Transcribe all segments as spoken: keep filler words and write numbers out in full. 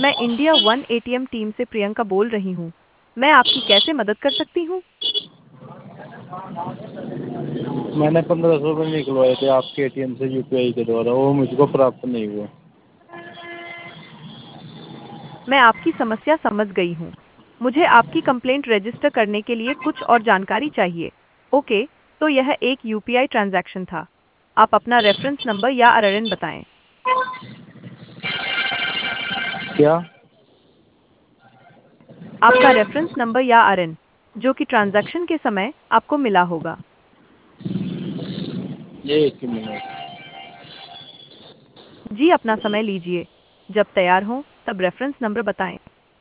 मैं India one ATM team से प्रियंका बोल रही हूँ। मैं आपकी कैसे मदद कर सकती हूँ? मैंने पंद्रह सौ रुपये निकलवाए थे आपके एटीएम से यूपीआई के द्वारा, वो मुझको प्राप्त नहीं हुए। मैं आपकी समस्या समझ गई हूँ। मुझे आपकी कंप्लेंट रजिस्टर करने के लिए कुछ और जानकारी चाहिए। ओके, तो यह एक यूपीआई ट्रांजैक्शन था। आप अपना रेफरेंस नंबर या आरएन बताएं। क्या? आपका रेफरेंस नंबर या आरएन, जो कि ट्रांजैक्शन के समय आपको मिला होगा। एक मिनट। जी, अपना समय लीजिए। जब तैयार हो तब रेफरेंस नंबर बताएं।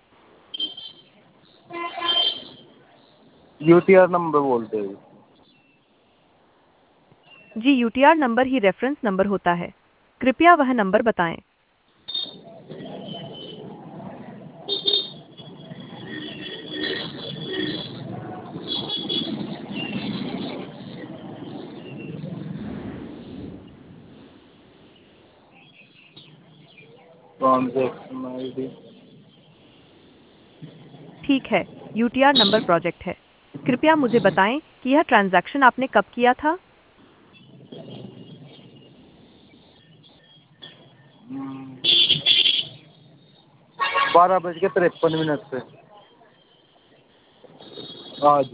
यूटीआर नंबर बोलते हैं। जी, यूटीआर नंबर ही रेफरेंस नंबर होता है। कृपया वह नंबर बताएं। Transaction ID. ठीक है, यूटीआर नंबर प्रोजेक्ट है। कृपया मुझे बताएं कि यह ट्रांजैक्शन आपने कब किया था? बारह बज के तिरपन मिनट से आज।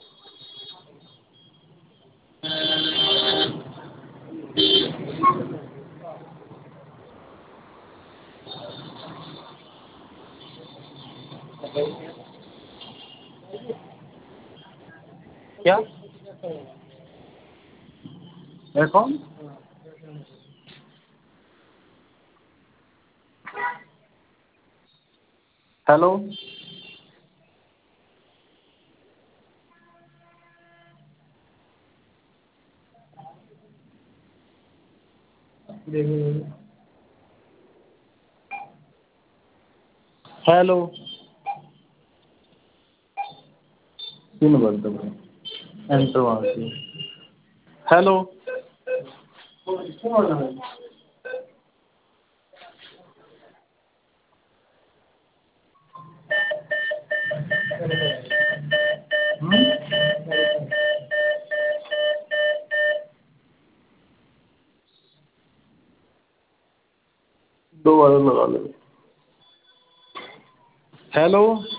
क्या अकाउंट? हेलो। हेलो। तीन बार दबाए एंटर मारती। हेलो। दो बार लगा लो। हेलो।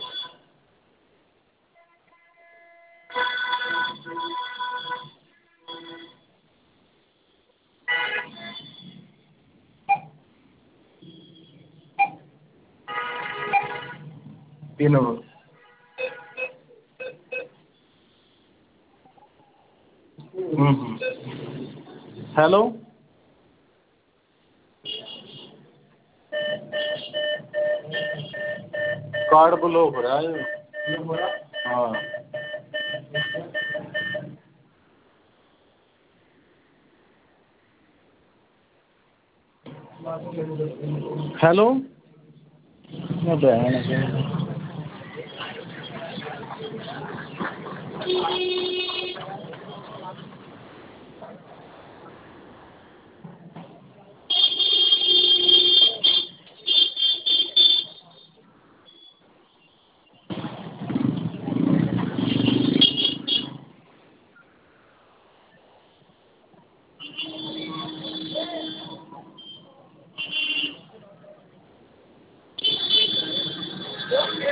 तीन बार। हम्म हम्म। हेलो। कार्ड ब्लॉक हो रहा है। हाँ। हेलो। मैं बहन है।